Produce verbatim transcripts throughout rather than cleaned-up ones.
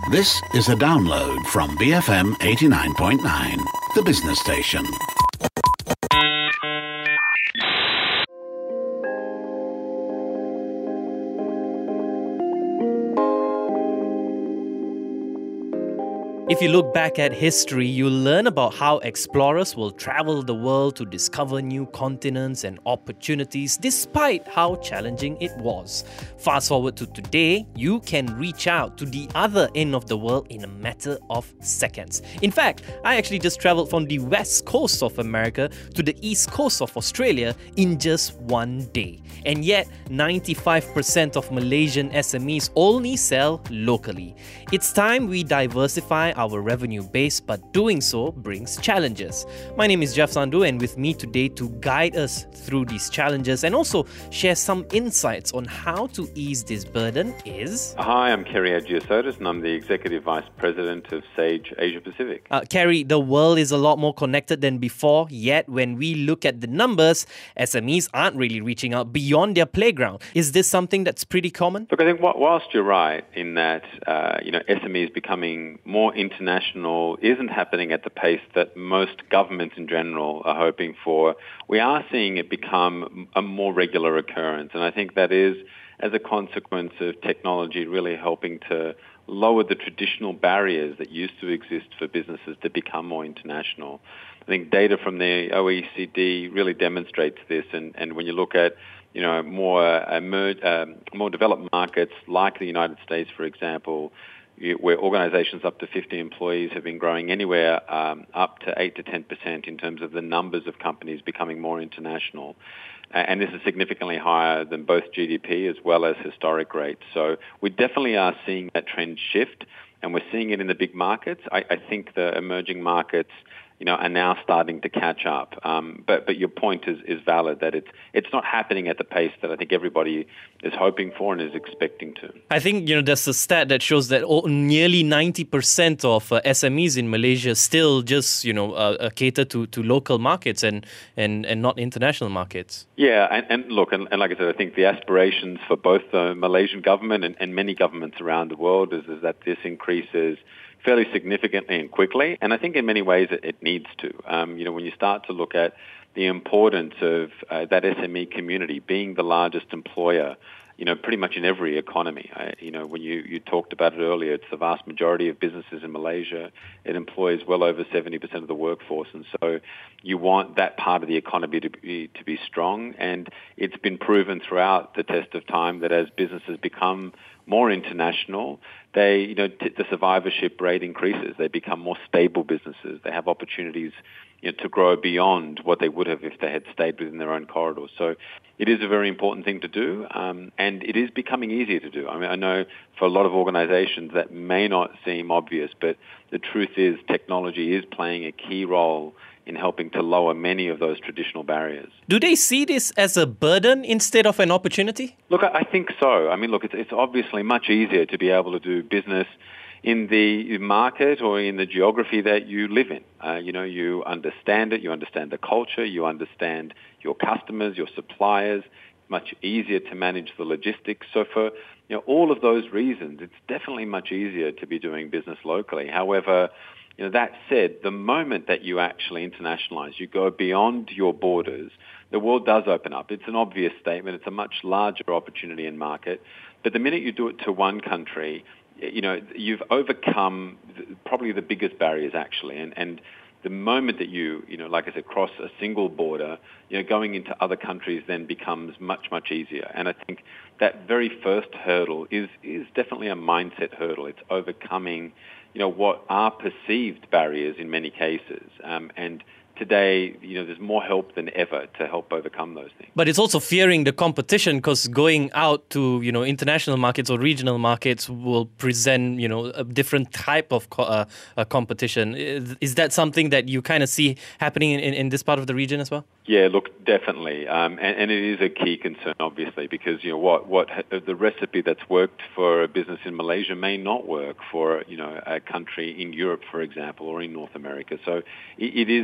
This is a download from B F M eighty-nine point nine, the business station. If you look back at history, you'll learn about how explorers will travel the world to discover new continents and opportunities despite how challenging it was. Fast forward to today, you can reach out to the other end of the world in a matter of seconds. In fact, I actually just traveled from the west coast of America to the east coast of Australia in just one day. And yet, ninety-five percent of Malaysian S M Es only sell locally. It's time we diversify our revenue base, but doing so brings challenges. My name is Jeff Sandhu, and with me today to guide us through these challenges and also share some insights on how to ease this burden is... Hi, I'm Kerry Agiosotis, and I'm the Executive Vice President of Sage Asia Pacific. Uh, Kerry, the world is a lot more connected than before, yet when we look at the numbers, S M Es aren't really reaching out beyond their playground. Is this something that's pretty common? Look, I think whilst you're right in that, uh, you know, S M Es becoming more international isn't happening at the pace that most governments in general are hoping for, we are seeing it become a more regular occurrence. And I think that is as a consequence of technology really helping to lower the traditional barriers that used to exist for businesses to become more international. I think data from the O E C D really demonstrates this. And, and when you look at you know, more, emerge, um, more developed markets like the United States, for example, where organizations up to fifty employees have been growing anywhere um, up to eight to ten percent in terms of the numbers of companies becoming more international. And this is significantly higher than both G D P as well as historic rates. So we definitely are seeing that trend shift, and we're seeing it in the big markets. I, I think the emerging markets, you know, are now starting to catch up. Um, but but your point is, is valid, that it's it's not happening at the pace that I think everybody is hoping for and is expecting to. I think, you know, there's a stat that shows that oh, nearly ninety percent of uh, S M Es in Malaysia still just, you know, uh, cater to, to local markets and, and, and not international markets. Yeah, and, and look, and, and like I said, I think the aspirations for both the Malaysian government and, and many governments around the world is, is that this increases fairly significantly and quickly, and I think in many ways it, it needs to. Um, you know, when you start to look at the importance of uh, that S M E community being the largest employer, you know, pretty much in every economy. I, you know, when you, you talked about it earlier, it's the vast majority of businesses in Malaysia. It employs well over seventy percent of the workforce, and so you want that part of the economy to be, to be strong, and it's been proven throughout the test of time that as businesses become more international, they, you know, t- the survivorship rate increases. They become more stable businesses. They have opportunities, you know, to grow beyond what they would have if they had stayed within their own corridors. So it is a very important thing to do, um, and it is becoming easier to do. I mean, I know for a lot of organizations that may not seem obvious, but the truth is technology is playing a key role in helping to lower many of those traditional barriers. Do they see this as a burden instead of an opportunity? Look, I think so. I mean, look, it's, it's obviously much easier to be able to do business in the market or in the geography that you live in. Uh, you know, you understand it, you understand the culture, you understand your customers, your suppliers. It's much easier to manage the logistics. So for you know all of those reasons, it's definitely much easier to be doing business locally. However, you know, that said, the moment that you actually internationalize, you go beyond your borders, the world does open up. It's an obvious statement. It's a much larger opportunity and market. But the minute you do it to one country, you know, you've overcome probably the biggest barriers actually. And, and the moment that you, you know, like I said, cross a single border, you know, going into other countries then becomes much, much easier. And I think that very first hurdle is, is definitely a mindset hurdle. It's overcoming you know, what are perceived barriers in many cases. Um, and today, you know, there's more help than ever to help overcome those things. But it's also fearing the competition because going out to, you know, international markets or regional markets will present, you know, a different type of co- uh, uh, competition. Is, is that something that you kind of see happening in, in this part of the region as well? Yeah, look, definitely. Um, and, and it is a key concern, obviously, because, you know, what, what the recipe that's worked for a business in Malaysia may not work for, you know, a country in Europe, for example, or in North America. So it, it is something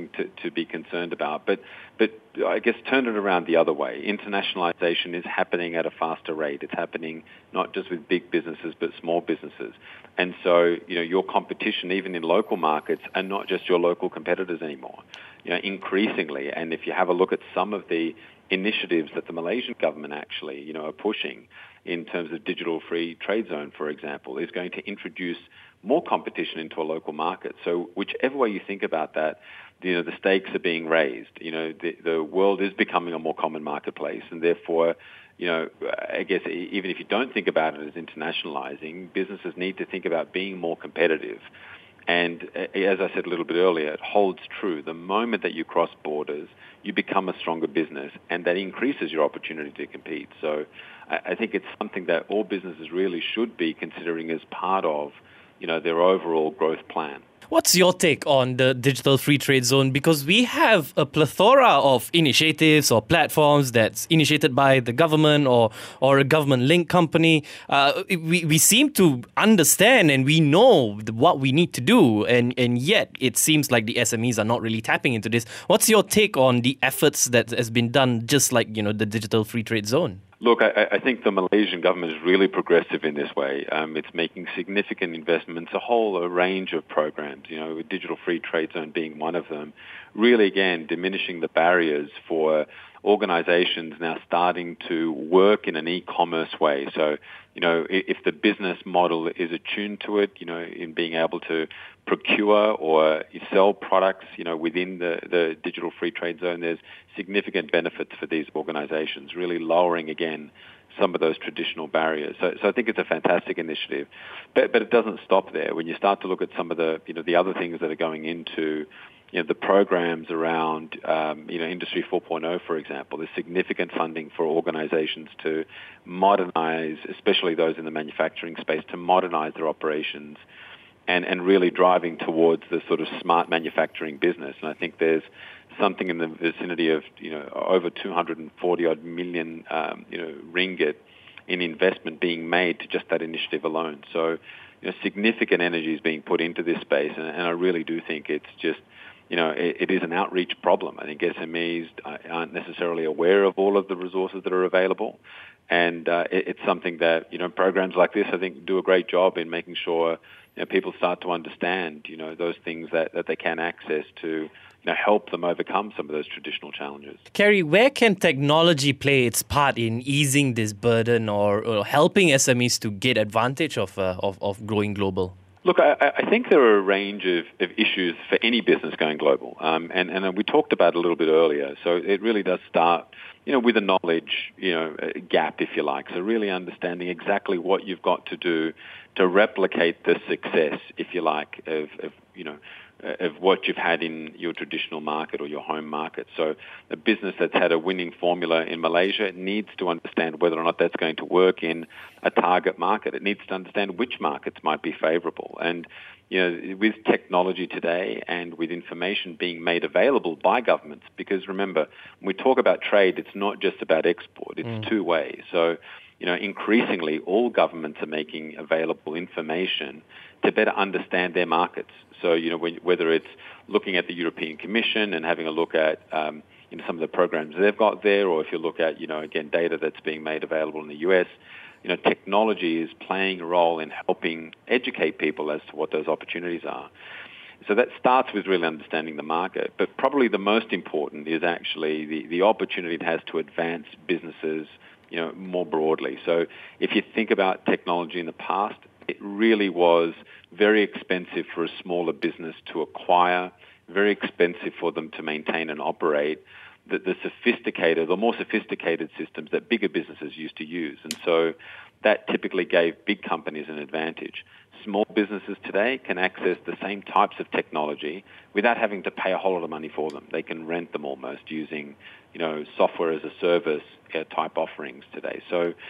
something to, to be concerned about. But, but I guess turn it around the other way. Internationalization is happening at a faster rate. It's happening not just with big businesses, but small businesses. And so, you know, your competition, even in local markets, are not just your local competitors anymore. You know, increasingly, and if you have a look at some of the initiatives that the Malaysian government actually, you know, are pushing in terms of digital free trade zone, for example, is going to introduce more competition into a local market. So whichever way you think about that, you know, the stakes are being raised. You know, the, the world is becoming a more common marketplace, and therefore, you know, I guess even if you don't think about it as internationalizing, businesses need to think about being more competitive. And as I said a little bit earlier, it holds true. The moment that you cross borders, you become a stronger business, and that increases your opportunity to compete. So I think it's something that all businesses really should be considering as part of, you know, their overall growth plan. What's your take on the Digital Free Trade Zone? Because we have a plethora of initiatives or platforms that's initiated by the government or or a government-linked company. Uh, we, we seem to understand and we know what we need to do, and, and yet it seems like the S M Es are not really tapping into this. What's your take on the efforts that has been done, just like, you know, the Digital Free Trade Zone? Look, I, I think the Malaysian government is really progressive in this way. Um, it's making significant investments, a whole a range of programs, you know, with Digital Free Trade Zone being one of them, really, again, diminishing the barriers for organizations now starting to work in an e-commerce way. So, you know, if the business model is attuned to it, you know, in being able to procure or sell products, you know, within the, the Digital Free Trade Zone, there's significant benefits for these organizations, really lowering, again, some of those traditional barriers. So, so I think it's a fantastic initiative. But, but it doesn't stop there. When you start to look at some of the, you know, the other things that are going into, you know, the programs around, um, you know, Industry four point oh, for example, there's significant funding for organizations to modernize, especially those in the manufacturing space, to modernize their operations and, and really driving towards the sort of smart manufacturing business. And I think there's something in the vicinity of, you know, over two hundred forty odd million, um, you know, ringgit in investment being made to just that initiative alone. So, you know, significant energy is being put into this space, and, and I really do think it's just, you know, it, it is an outreach problem. I think S M Es aren't necessarily aware of all of the resources that are available, and uh, it, it's something that, you know, programs like this, I think, do a great job in making sure, you know, people start to understand, you know, those things that, that they can access to, you know, help them overcome some of those traditional challenges. Kerry, where can technology play its part in easing this burden or, or helping S M Es to get advantage of, uh, of, of growing global? Look, I, I think there are a range of, of issues for any business going global, um, and, and we talked about it a little bit earlier. So it really does start, you know, with a knowledge, you know, gap, if you like. So really understanding exactly what you've got to do to replicate the success, if you like, of, of you know, of what you've had in your traditional market or your home market. So a business that's had a winning formula in Malaysia needs to understand whether or not that's going to work in a target market. It needs to understand which markets might be favorable. And, you know, with technology today and with information being made available by governments, because remember, when we talk about trade, it's not just about export, it's mm. two ways. So, you know, increasingly all governments are making available information to better understand their markets. So, you know, when, whether it's looking at the European Commission and having a look at, um, you know, some of the programs they've got there, or if you look at, you know, again, data that's being made available in the U S, you know, technology is playing a role in helping educate people as to what those opportunities are. So that starts with really understanding the market. But probably the most important is actually the, the opportunity it has to advance businesses, you know, more broadly. So if you think about technology in the past, it really was very expensive for a smaller business to acquire, very expensive for them to maintain and operate the, the sophisticated or more sophisticated systems that bigger businesses used to use. And so that typically gave big companies an advantage. Small businesses today can access the same types of technology without having to pay a whole lot of money for them. They can rent them almost using, you know, software as a service type offerings today. So,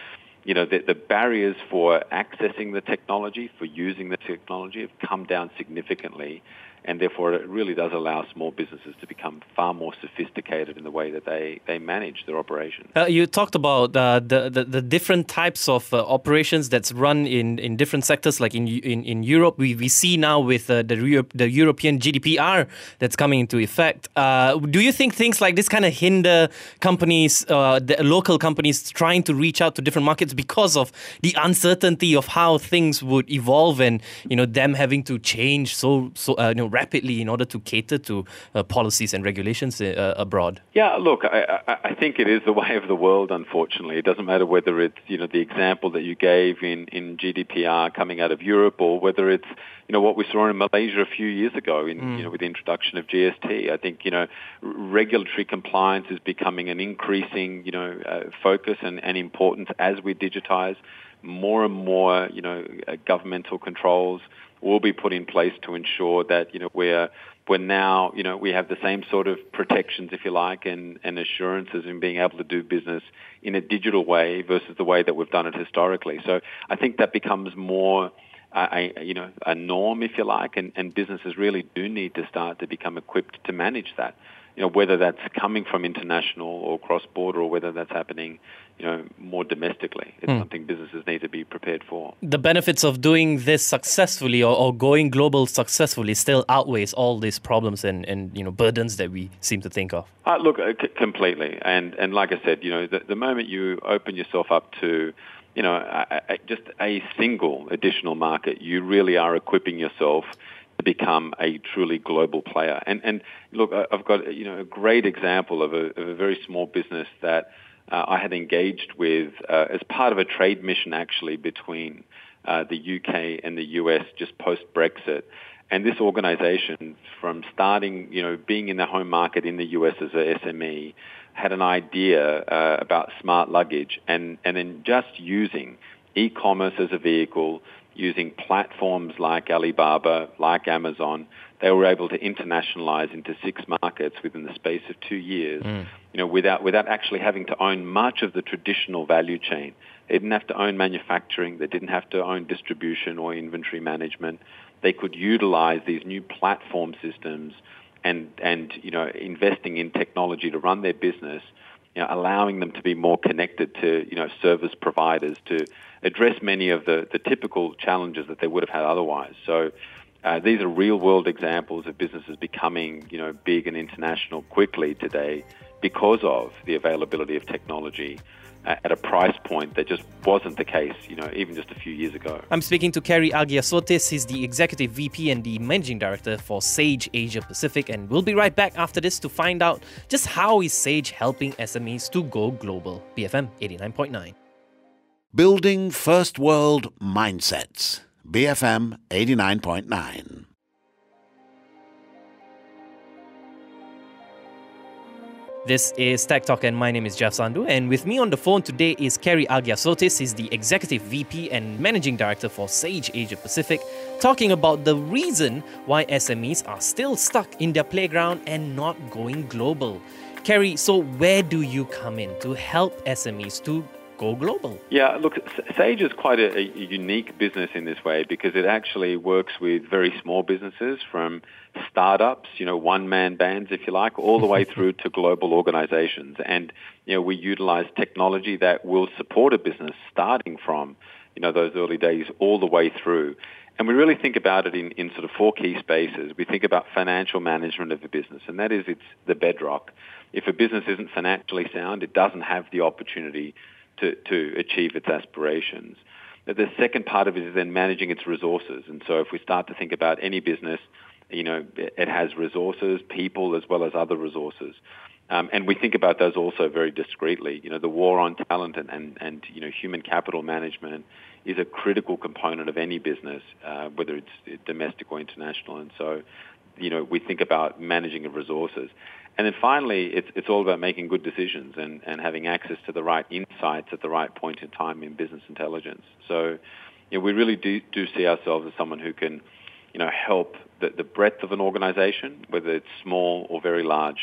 you know, the, the barriers for accessing the technology, for using the technology, have come down significantly. And therefore, it really does allow small businesses to become far more sophisticated in the way that they, they manage their operations. Uh, you talked about uh, the, the the different types of uh, operations that's run in, in different sectors, like in in, in Europe. We we see now with uh, the Europe, the European G D P R that's coming into effect. Uh, do you think things like this kind of hinder companies, uh, the local companies, trying to reach out to different markets because of the uncertainty of how things would evolve, and you know them having to change so so uh, you know, rapidly in order to cater to uh, policies and regulations uh, abroad? Yeah, look, I, I, I think it is the way of the world, unfortunately. It doesn't matter whether it's, you know, the example that you gave in, in G D P R coming out of Europe, or whether it's, you know, what we saw in Malaysia a few years ago in, mm. you know, with the introduction of G S T. I think, you know, regulatory compliance is becoming an increasing, you know, uh, focus and, and importance as we digitize. More and more, you know, uh, governmental controls will be put in place to ensure that, you know, we're we're now, you know, we have the same sort of protections, if you like, and, and assurances in being able to do business in a digital way versus the way that we've done it historically. So I think that becomes more, uh, a, you know, a norm, if you like, and, and businesses really do need to start to become equipped to manage that. You know, whether that's coming from international or cross-border, or whether that's happening, you know, more domestically. It's mm. something businesses need to be prepared for. The benefits of doing this successfully, or, or going global successfully, still outweighs all these problems and, and you know burdens that we seem to think of. Uh, look, uh, c- completely. And and like I said, you know, the, the moment you open yourself up to, you know, a, a, just a single additional market, you really are equipping yourself to become a truly global player. And and look, I've got, you know, a great example of a, of a very small business that uh, I had engaged with uh, as part of a trade mission, actually, between uh, the U K and the U S just post-Brexit. And this organization, from starting, you know, being in the home market in the U S as a S M E, had an idea uh, about smart luggage, and, and then just using e-commerce as a vehicle, using platforms like Alibaba, like Amazon, they were able to internationalize into six markets within the space of two years, mm. you know, without without actually having to own much of the traditional value chain. They didn't have to own manufacturing. They didn't have to own distribution or inventory management. They could utilize these new platform systems and, and you know, investing in technology to run their business, you know, allowing them to be more connected to, you know, service providers, to address many of the, the typical challenges that they would have had otherwise. So uh, these are real-world examples of businesses becoming, you know, big and international quickly today because of the availability of technology uh, at a price point that just wasn't the case, you know, even just a few years ago. I'm speaking to Kerry Agiasotis. He's the Executive V P and the Managing Director for Sage Asia Pacific, and we'll be right back after this to find out just how is Sage helping S M Es to go global. B F M eighty-nine point nine. Building First World Mindsets. B F M eighty-nine point nine. This is Tech Talk, and my name is Jeff Sandhu. And with me on the phone today is Kerry Agiasotis. He's the Executive V P and Managing Director for Sage Asia Pacific, talking about the reason why S M Es are still stuck in their playground and not going global. Kerry, so where do you come in to help S M Es to go global? Yeah, look, Sage is quite a, a unique business in this way because it actually works with very small businesses, from startups, you know, one-man bands, if you like, all the way through to global organizations. And, you know, we utilize technology that will support a business starting from, you know, those early days all the way through. And we really think about it in, in sort of four key spaces. We think about financial management of the business, and that is it's the bedrock. If a business isn't financially sound, it doesn't have the opportunity to, to achieve its aspirations. The second part of it is then managing its resources. And so if we start to think about any business, you know, it has resources, people, as well as other resources. Um, and we think about those also very discreetly. You know, the war on talent and, and, and you know, human capital management is a critical component of any business, uh, whether it's domestic or international. And so, you know, we think about managing of resources. And then finally, it's it's all about making good decisions and, and having access to the right insights at the right point in time in business intelligence. So, you know, we really do, do see ourselves as someone who can, you know, help the, the breadth of an organization, whether it's small or very large,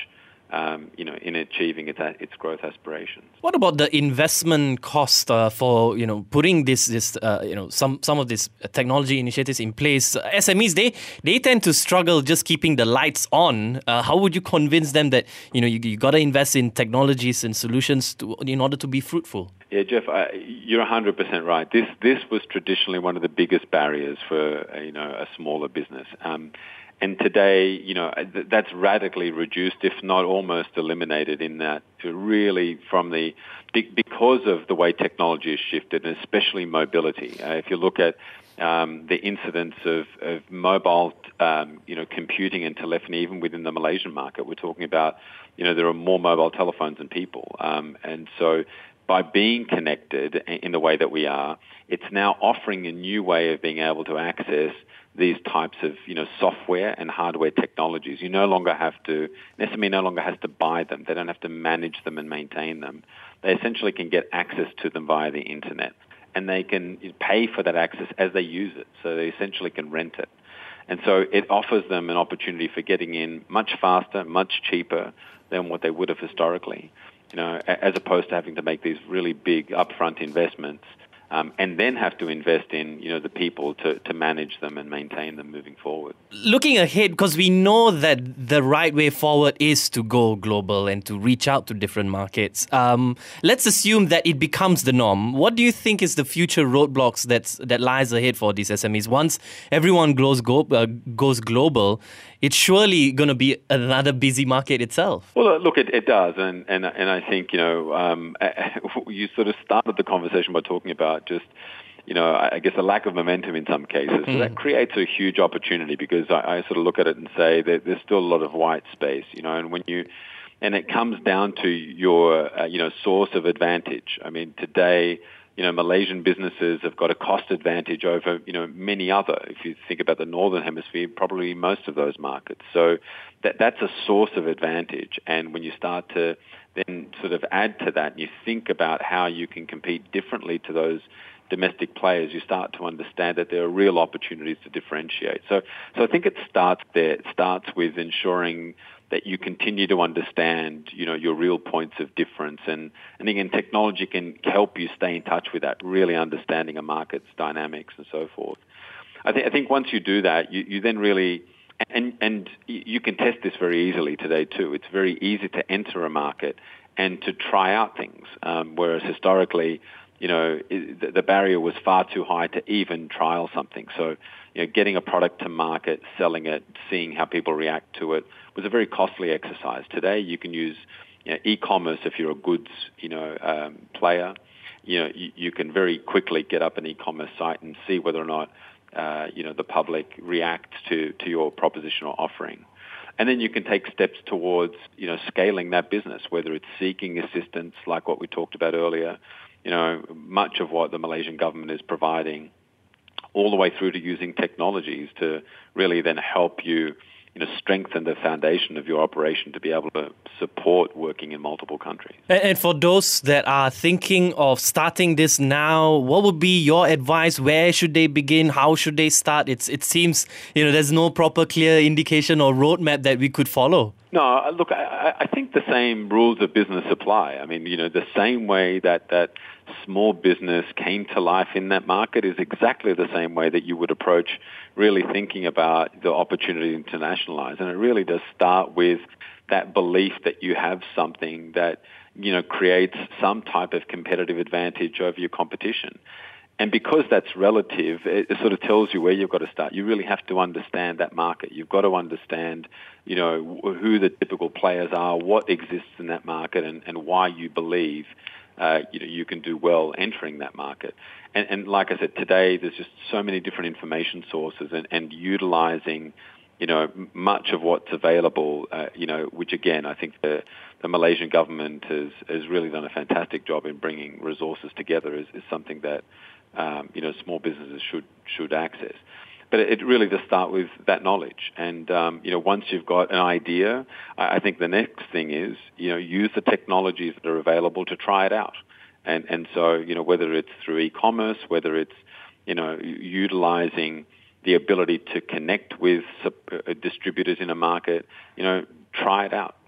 um, you know, in achieving its its growth aspirations. What about the investment cost uh, for you know putting this this uh, you know some some of these technology initiatives in place? S M Es they they tend to struggle just keeping the lights on. Uh, how would you convince them that you know you you got to invest in technologies and solutions to, in order to be fruitful? Yeah, Jeff, I, you're one hundred percent right. This this was traditionally one of the biggest barriers for uh, you know a smaller business. Um, And today, you know, that's radically reduced, if not almost eliminated, in that really from the, because of the way technology has shifted, and especially mobility. Uh, if you look at um, the incidence of, of mobile, um, you know, computing and telephony, even within the Malaysian market, we're talking about, you know, there are more mobile telephones than people. Um, and so by being connected in the way that we are, it's now offering a new way of being able to access these types of, you know, software and hardware technologies. You no longer have to, an S M E no longer has to buy them. They don't have to manage them and maintain them. They essentially can get access to them via the internet, and they can pay for that access as they use it. So they essentially can rent it. And so it offers them an opportunity for getting in much faster, much cheaper than what they would have historically, you know, as opposed to having to make these really big upfront investments. Um, and then have to invest in, you know, the people to, to manage them and maintain them moving forward. Looking ahead, because we know that the right way forward is to go global and to reach out to different markets. Um, let's assume that it becomes the norm. What do you think is the future roadblocks that's, that lies ahead for these S M Es? Once everyone goes, go, uh, goes global, it's surely going to be another busy market itself. Well, look, it, it does. And, and, and I think, you know, um, you sort of started the conversation by talking about just, you know, I guess a lack of momentum in some cases. So mm. that creates a huge opportunity, because I, I sort of look at it and say that there's still a lot of white space, you know, and when you, and it comes down to your, uh, you know, source of advantage. I mean, today, you know, Malaysian businesses have got a cost advantage over, you know, many other. If you think about the Northern Hemisphere, probably most of those markets. So that that's a source of advantage. And when you start to then sort of add to that, and you think about how you can compete differently to those domestic players, you start to understand that there are real opportunities to differentiate. So, so I think it starts there. It starts with ensuring that you continue to understand, you know, your real points of difference. And, and again, technology can help you stay in touch with that, really understanding a market's dynamics and so forth. I think, I think once you do that, you, you then really, and, and you can test this very easily today too. It's very easy to enter a market and to try out things, um, whereas historically, you know, it, the barrier was far too high to even trial something. So, you know, getting a product to market, selling it, seeing how people react to it was a very costly exercise. Today, you can use, you know, e-commerce if you're a goods, you know, um, player. You know, you, you can very quickly get up an e-commerce site and see whether or not, uh, you know, the public reacts to, to your proposition or offering. And then you can take steps towards, you know, scaling that business, whether it's seeking assistance like what we talked about earlier. You know, much of what the Malaysian government is providing, all the way through to using technologies to really then help you, you know, strengthen the foundation of your operation to be able to support working in multiple countries. And for those that are thinking of starting this now, what would be your advice? Where should they begin? How should they start? It's it seems, you know, there's no proper clear indication or roadmap that we could follow. No, look, I, I think the same rules of business apply. I mean, you know, the same way that, that small business came to life in that market is exactly the same way that you would approach really thinking about the opportunity to internationalize. And it really does start with that belief that you have something that, you know, creates some type of competitive advantage over your competition. And because that's relative, it sort of tells you where you've got to start. You really have to understand that market. You've got to understand, you know, who the typical players are, what exists in that market, and, and why you believe, uh, you know, you can do well entering that market. And, and like I said, today there's just so many different information sources, and, and utilizing, you know, much of what's available, uh, you know, which again, I think the, the Malaysian government has, has really done a fantastic job in bringing resources together is, is something that, Um, you know, small businesses should should access. But it really does start with that knowledge. And, um, you know, once you've got an idea, I, I think the next thing is, you know, use the technologies that are available to try it out. And, and so, you know, whether it's through e-commerce, whether it's, you know, utilizing the ability to connect with sub- uh, distributors in a market, you know, try it out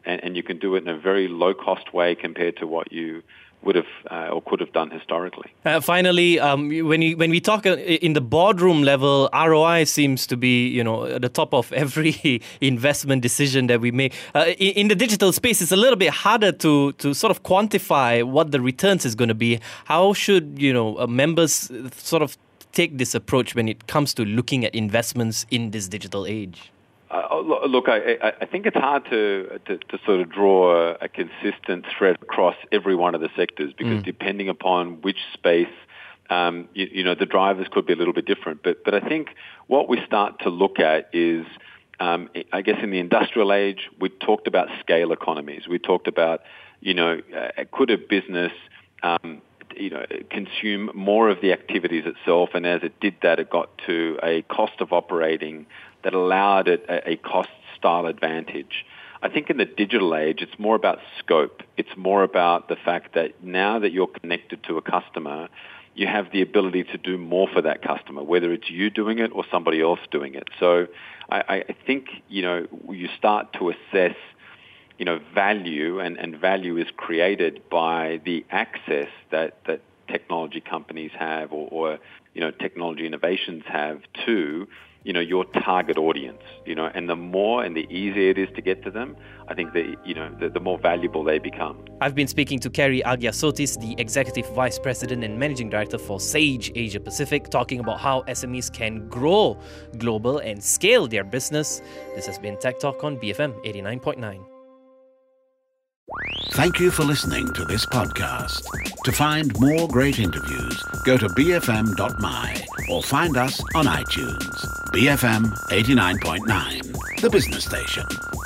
and, and you can do it in a very low-cost way compared to what you would have uh, or could have done historically. Uh, finally, um, when you, when we talk in the boardroom level, R O I seems to be, you know, at the top of every investment decision that we make. Uh, in, in the digital space, it's a little bit harder to to sort of quantify what the returns is going to be. How should, you know, uh, members sort of take this approach when it comes to looking at investments in this digital age? Uh, look, I, I think it's hard to, to, to sort of draw a consistent thread across every one of the sectors because mm. depending upon which space, um, you, you know, the drivers could be a little bit different. But but I think what we start to look at is, um, I guess in the industrial age, we talked about scale economies. We talked about, you know, uh, could a business um, you know, consume more of the activities itself, and as it did that, it got to a cost of operating that allowed it a, a cost-style advantage. I think in the digital age, it's more about scope. It's more about the fact that now that you're connected to a customer, you have the ability to do more for that customer, whether it's you doing it or somebody else doing it. So I, I think, you know, you start to assess you know, value, and, and value is created by the access that, that technology companies have or, or, you know, technology innovations have to, you know, your target audience, you know, and the more and the easier it is to get to them, I think the, you know, the, the more valuable they become. I've been speaking to Kerry Agiasotis, the Executive Vice President and Managing Director for Sage Asia Pacific, talking about how S M Es can grow global and scale their business. This has been Tech Talk on B F M eighty-nine point nine. Thank you for listening to this podcast. To find more great interviews, go to b f m dot m y or find us on iTunes. B F M eighty-nine point nine, the business station.